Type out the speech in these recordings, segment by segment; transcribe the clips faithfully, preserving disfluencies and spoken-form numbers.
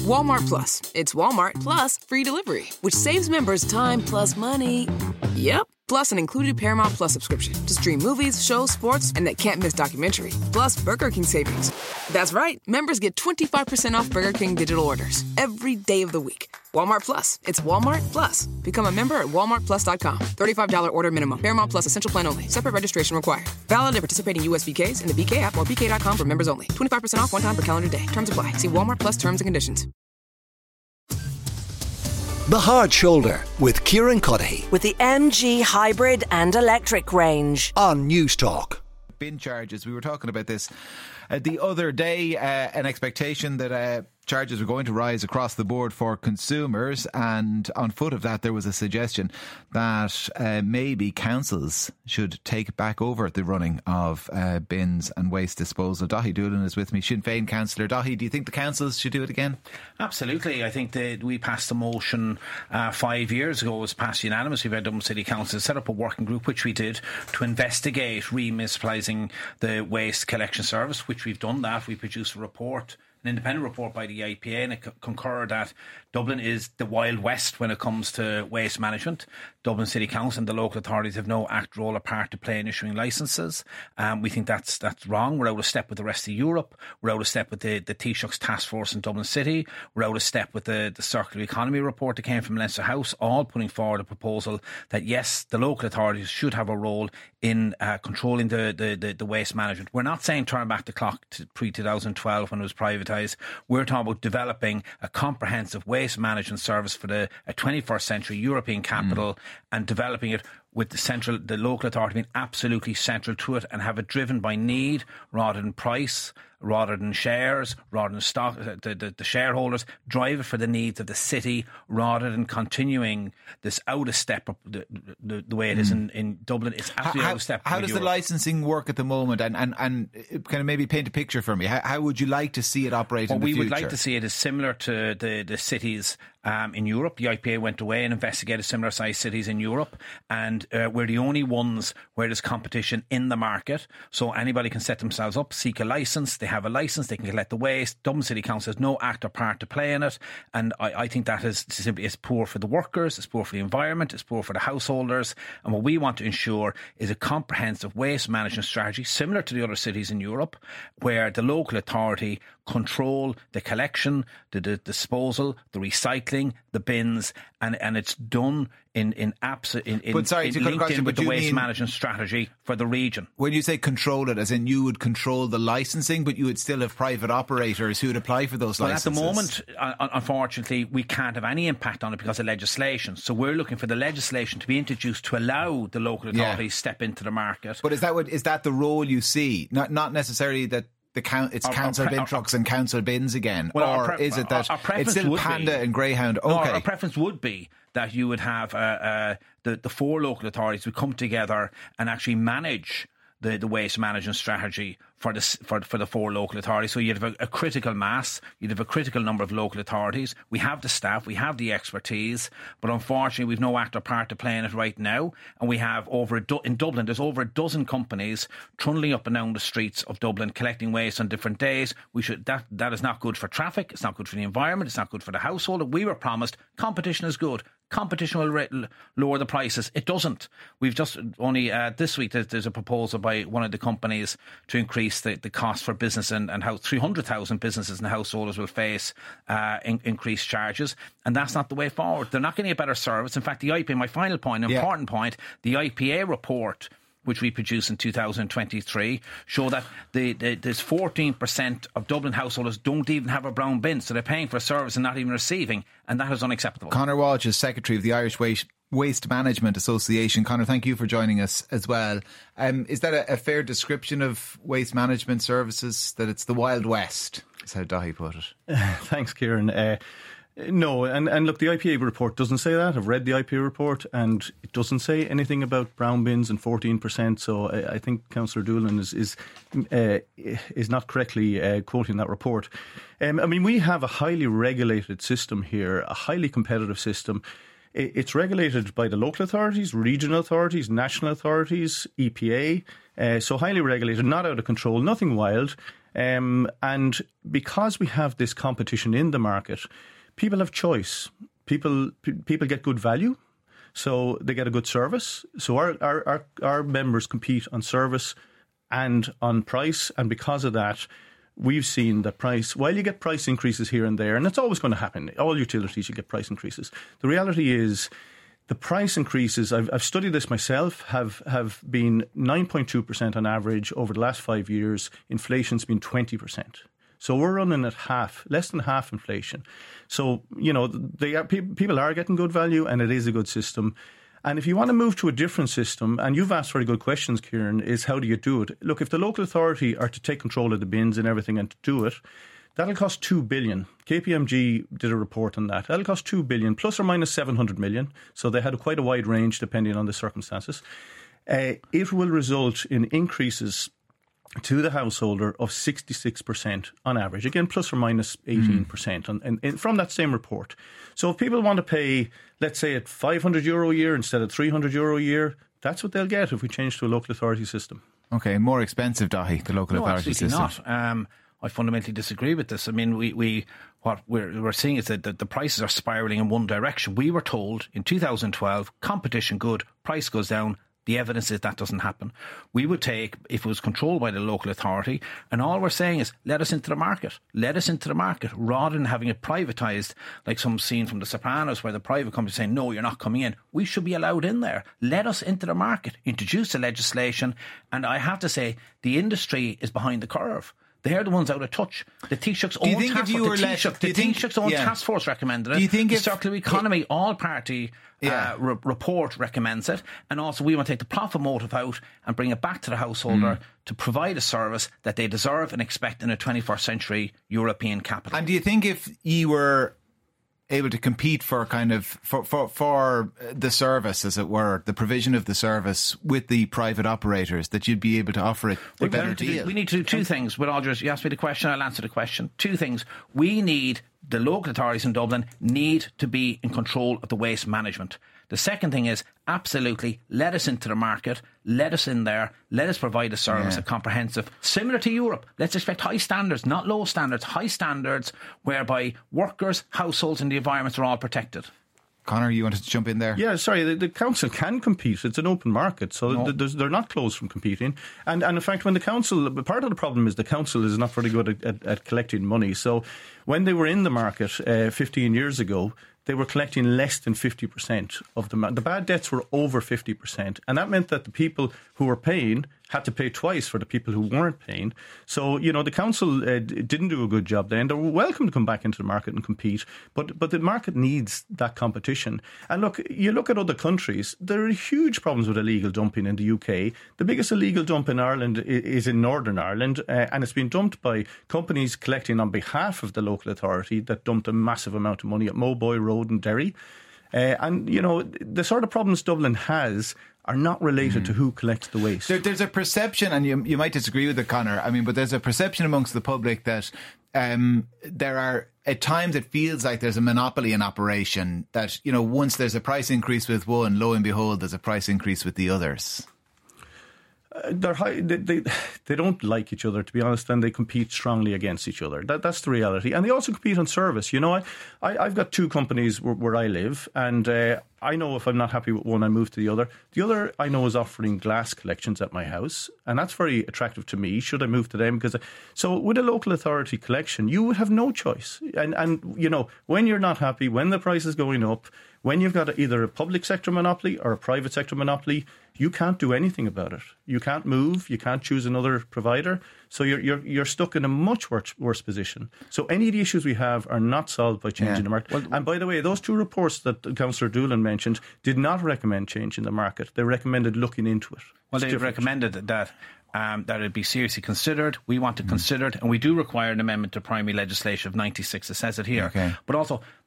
Walmart Plus. It's Walmart plus free delivery, which saves members time plus money. Yep. Plus an included Paramount Plus subscription to stream movies, shows, sports, and that can't-miss documentary. Plus Burger King savings. That's right. Members get twenty-five percent off Burger King digital orders every day of the week. Walmart Plus. It's Walmart Plus. Become a member at walmart plus dot com. thirty-five dollars order minimum. Paramount Plus Essential Plan only. Separate registration required. Valid at participating U S B Ks in the B K app or B K dot com for members only. twenty-five percent off one time per calendar day. Terms apply. See Walmart Plus terms and conditions. The Hard Shoulder with Kieran Cuddihy. With the M G hybrid and electric range. On News Talk. Bin charges. We were talking about this uh, the other day. Uh, an expectation that uh, charges were going to rise across the board for consumers, and on foot of that there was a suggestion that uh, maybe councils should take back over the running of uh, bins and waste disposal. Daithí Doolan is with me, Sinn Féin councillor. Daithí, do you think the councils should do it again? Absolutely. I think that we passed a motion uh, five years ago. It was passed unanimously by Dublin City Council to set up a working group, which we did, to investigate remunicipalising the waste collection service, which we've done that. We produced a report, an independent report by the I P A, and it concurred that Dublin is the Wild West when it comes to waste management. Dublin City Council and the local authorities have no act, role or part to play in issuing licences. Um, we think that's that's wrong. We're out of step with the rest of Europe. We're out of step with the, the Taoiseach's task force in Dublin City. We're out of step with the, the circular economy report that came from Leinster House, all putting forward a proposal that, yes, the local authorities should have a role in uh, controlling the, the, the, the waste management. We're not saying turn back the clock to pre twenty twelve when it was privatised. We're talking about developing a comprehensive waste management service for the a twenty-first century European capital, mm. and developing it with the central, the local authority being absolutely central to it, and have it driven by need rather than price, rather than shares, rather than stock, the, the, the shareholders, drive it for the needs of the city rather than continuing this out of step, the, the, the way it is in, in Dublin. It's absolutely how, out of step. How does Europe. the licensing work at the moment? And, and, and kind of maybe paint a picture for me. How, how would you like to see it operate well, in the we future? We would like to see it as similar to the, the cities um, in Europe. The I P A went away and investigated similar sized cities in Europe, and uh, we're the only ones where there's competition in the market. So anybody can set themselves up, seek a licence. They have a licence, they can collect the waste. Dublin City Council has no act or part to play in it, and I, I think that is simply is poor for the workers, it's poor for the environment, it's poor for the householders. And what we want to ensure is a comprehensive waste management strategy similar to the other cities in Europe, where the local authority control the collection, the, the disposal, the recycling, the bins, and, and it's done in in apps in, in, but sorry, in to linked question, in with the waste mean, management strategy for the region. When you say control it, as in you would control the licensing, but you would still have private operators who would apply for those well, licenses. Well, at the moment, uh, unfortunately, we can't have any impact on it because of legislation. So we're looking for the legislation to be introduced to allow the local authorities yeah. step into the market. But is that what is that the role you see? Not not necessarily that. The count, it's our, council our pre- bin trucks and council bins again, well, or pre- is it that our, our it's still Panda be, and Greyhound? Okay, no, our preference would be that you would have uh, uh, the the four local authorities would come together and actually manage the, the waste management strategy for the for for the four local authorities. So you'd have a, a critical mass, you'd have a critical number of local authorities. We have the staff, we have the expertise, but unfortunately we've no act or part to play in it right now. And we have over a do- in Dublin, there's over a dozen companies trundling up and down the streets of Dublin collecting waste on different days. We should that that is not good for traffic. It's not good for the environment. It's not good for the household. We were promised competition is good. Competition will ra- lower the prices. It doesn't. We've just only uh, this week there's, there's a proposal by one of the companies to increase the, the cost for business and, and how three hundred thousand businesses and householders will face uh, in, increased charges, and that's not the way forward. They're not getting a better service. In fact, the I P A, my final point, an yeah. important point, the I P A report, which we produced in two thousand twenty-three, show that the, the, there's fourteen percent of Dublin householders don't even have a brown bin, so they're paying for a service and not even receiving, and that is unacceptable. Conor Walsh is Secretary of the Irish Waste, Waste Management Association. Conor, thank you for joining us as well. Um, is that a, a fair description of waste management services, that it's the Wild West, is how Daithí put it? Uh, thanks, Kieran. Uh, No, and, and look, the I P A report doesn't say that. I've read the I P A report and it doesn't say anything about brown bins and fourteen percent. So I, I think Councillor Doolan is is, uh, is not correctly uh, quoting that report. Um, I mean, we have a highly regulated system here, a highly competitive system. It's regulated by the local authorities, regional authorities, national authorities, E P A. Uh, so highly regulated, not out of control, nothing wild. Um, and because we have this competition in the market, people have choice. People p- people get good value, so they get a good service. So our, our, our, our members compete on service and on price, and because of that, we've seen that price, while you get price increases here and there, and it's always going to happen, all utilities you get price increases. The reality is the price increases, I've, I've studied this myself, have, have been nine point two percent on average over the last five years. Inflation's been twenty percent. So we're running at half, less than half inflation. So, you know, they are, people are getting good value, and it is a good system. And if you want to move to a different system, and you've asked very good questions, Kieran, is how do you do it? Look, if the local authority are to take control of the bins and everything and to do it, that'll cost two billion dollars. K P M G did a report on that. That'll cost two billion dollars, plus or minus seven hundred million dollars. So they had a quite a wide range depending on the circumstances. Uh, it will result in increases to the householder of sixty-six percent on average. Again, plus or minus eighteen percent mm. on, and, and from that same report. So if people want to pay, let's say, at five hundred euro a year instead of three hundred euro a year, that's what they'll get if we change to a local authority system. Okay, more expensive, Dahi, the local no, authority system. Not. Um, I fundamentally disagree with this. I mean, we, we what we're, we're seeing is that the, the prices are spiralling in one direction. We were told in two thousand twelve, competition good, price goes down. The evidence is that doesn't happen. We would take, if it was controlled by the local authority, and all we're saying is, let us into the market. Let us into the market, rather than having it privatised, like some scene from The Sopranos, where the private company is saying, no, you're not coming in. We should be allowed in there. Let us into the market, introduce the legislation, and I have to say, the industry is behind the curve. They're the ones out of touch. The Taoiseach's own task force, the Taoiseach, the Taoiseach's own yeah. task force recommended it. Do you think the if, circular economy, it, all party yeah. uh, re- report recommends it, and also we want to take the profit motive out and bring it back to the householder mm. to provide a service that they deserve and expect in a twenty-first century European capital. And do you think if you were able to compete for kind of for, for for the service, as it were, the provision of the service with the private operators, that you'd be able to offer it a we better deal? Do, we need to do two things. With all due, you asked me the question, I'll answer the question. Two things. We need, the local authorities in Dublin need to be in control of the waste management. The second thing is, absolutely, let us into the market, let us in there, let us provide a service, yeah. a comprehensive, similar to Europe. Let's expect high standards, not low standards, high standards, whereby workers, households and the environments are all protected. Conor, you wanted to jump in there? Yeah, sorry, the, the council can compete. It's an open market, so no. th- they're not closed from competing. And, and in fact, when the council, part of the problem is the council is not very good at, at, at collecting money. So when they were in the market uh, fifteen years ago, they were collecting less than fifty percent of the ma- the bad debts were over fifty percent, and that meant that the people who were paying had to pay twice for the people who weren't paying. So, you know, the council uh, didn't do a good job then. They were welcome to come back into the market and compete, but but the market needs that competition. And look, you look at other countries, there are huge problems with illegal dumping in the U K. The biggest illegal dump in Ireland is in Northern Ireland, uh, and it's been dumped by companies collecting on behalf of the local authority that dumped a massive amount of money at Mowboy Road in Derry. Uh, and, you know, the sort of problems Dublin has are not related mm. to who collects the waste. There, there's a perception, and you, you might disagree with it, Conor, I mean, but there's a perception amongst the public that um, there are, at times it feels like there's a monopoly in operation, that, you know, once there's a price increase with one, lo and behold, there's a price increase with the others. Uh, they're high, they, they they don't like each other, to be honest, and they compete strongly against each other. That that's the reality, and they also compete on service. You know, I, I I've got two companies where, where I live, and uh, I know if I'm not happy with one, I move to the other. The other I know is offering glass collections at my house, and that's very attractive to me. Should I move to them? Because I, so with a local authority collection, you would have no choice, and and you know, when you're not happy, when the price is going up, when you've got either a public sector monopoly or a private sector monopoly, you can't do anything about it. You can't move. You can't choose another provider. So you're you're you're stuck in a much worse, worse position. So any of the issues we have are not solved by changing yeah. the market. Well, and by the way, those two reports that Councillor Doolan mentioned did not recommend changing the market. They recommended looking into it. Well, it's they different. recommended that um, that it be seriously considered. We want to mm. consider it, and we do require an amendment to primary legislation of ninety-six. It says it here. Okay. But also,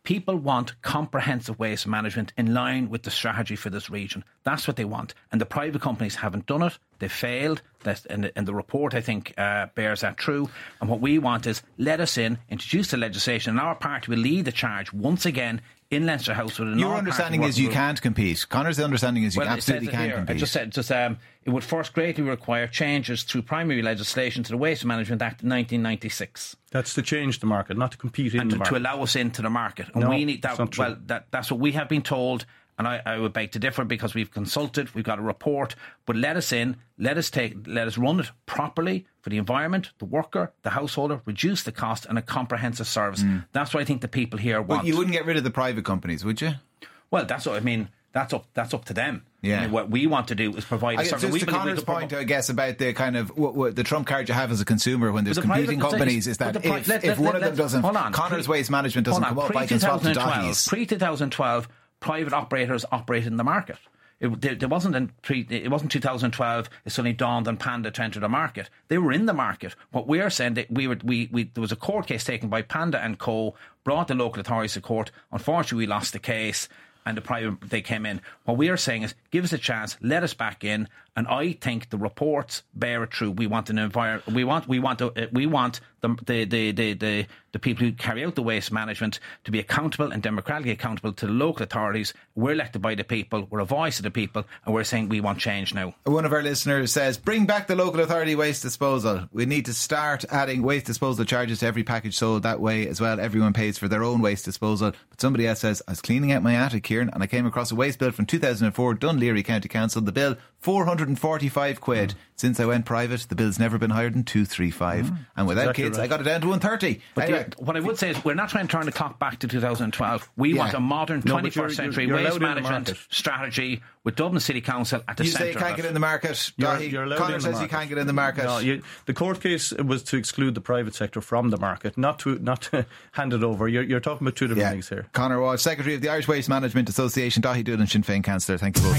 People want comprehensive waste management in line with the strategy for this region. That's what they want. And the private companies haven't done it. They failed. That's, and, the, and the report, I think, uh, bears that true. And what we want is let us in, introduce the legislation, and our party will lead the charge once again in Leinster House. With Your understanding is you group. can't compete. Connor's understanding is you well, absolutely can't here. compete. I just said just, um, it would first greatly require changes through primary legislation to the Waste Management Act of nineteen ninety-six. That's to change the market, not to compete in and the to, market. to allow us into the market. And no, we need that. Not true. Well, that, that's what we have been told. And I, I would beg to differ because we've consulted, we've got a report, but let us in, let us take, let us run it properly for the environment, the worker, the householder, reduce the cost and a comprehensive service. Mm. That's what I think the people here want. But you wouldn't get rid of the private companies, would you? Well, that's what I mean. That's up. That's up to them. Yeah. I mean, what we want to do is provide a service. Just we to Connor's point, provo- I guess, about the kind of what, what the trump card you have as a consumer when there's the competing private, companies is that pri- if, let, if let, one let, of them doesn't, on, Connor's pre, Waste Management doesn't come up, I can swap to Dottie's. Pre twenty twelve, private operators operated in the market. It, there, there wasn't in pre, it wasn't two thousand twelve. It suddenly dawned on Panda to enter the market. They were in the market. What we are saying that we were, we, we there was a court case taken by Panda and Co. Brought the local authorities to court. Unfortunately, we lost the case. And the private they came in. What we are saying is, give us a chance, let us back in, and I think the reports bear it true. We want an environment. We want. We want. A, we want the the, the the the the people who carry out the waste management to be accountable and democratically accountable to the local authorities. We're elected by the people. We're a voice of the people, and we're saying we want change now. One of our listeners says, "Bring back the local authority waste disposal. We need to start adding waste disposal charges to every package sold. That way, as well, everyone pays for their own waste disposal." But somebody else says, "I was cleaning out my attic, Kieran, and I came across a waste bill from two thousand four, Dún Laoghaire County Council. The bill four hundred forty-five quid. Mm. Since I went private, the bill's never been higher than two thirty-five. Mm. And without exactly kids, right. I got it down to one thirty. But anyway. the, what I would say is, we're not trying to turn the clock back to two thousand twelve. We yeah. want a modern no, twenty-first century you're, you're waste management strategy with Dublin City Council at the you centre. You say you can't get in the market. You're, you're Connor says market. you can't get in the market. No, you, the court case was to exclude the private sector from the market, not to not to hand it over. You're, you're talking about two different yeah. things here. Conor Walsh, Secretary of the Irish Waste Management Association, Daithí Doolan, Sinn Féin Councillor. Thank you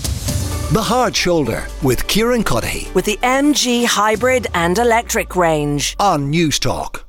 both. The Hard Shoulder with Kieran Cuddihy. With the M G Hybrid and Electric range. On News Talk.